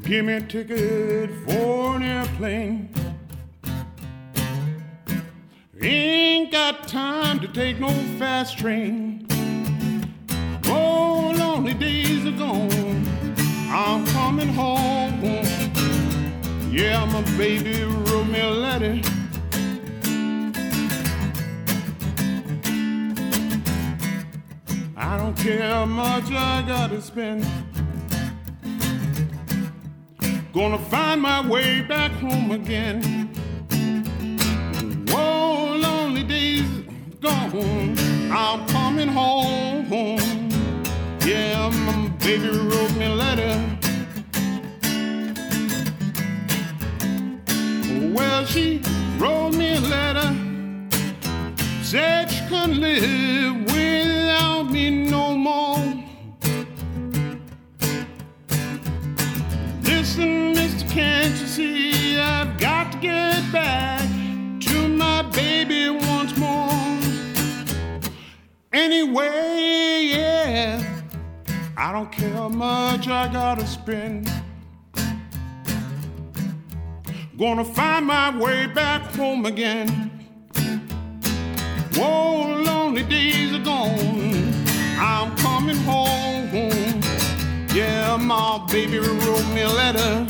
Give me a ticket for an airplane. Ain't got time to take no fast train. Oh, lonely days are gone. I'm coming home. Yeah, my baby wrote me a letter. I don't care how much I gotta spend. Gonna find my way back home again. Whoa, lonely days gone. I'm coming home. Yeah, my baby wrote me a letter. Well, she wrote me a letter. Said she couldn't live without me no more. Listen, mister, can't you see I've got to get back to my baby once more. Anyway, yeah, I don't care how much I gotta spend. Gonna find my way back home again. Whoa, lonely days are gone. I'm coming home. Yeah, my baby wrote me a letter.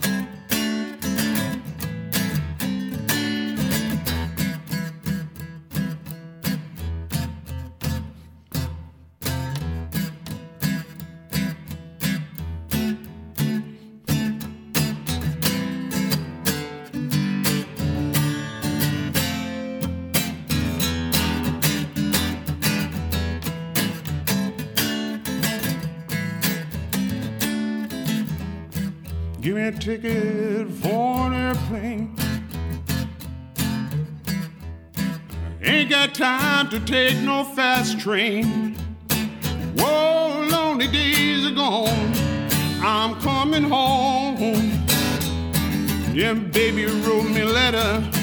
Give me a ticket for an airplane. Ain't got time to take no fast train. Whoa, lonely days are gone. I'm coming home. Yeah, baby wrote me a letter.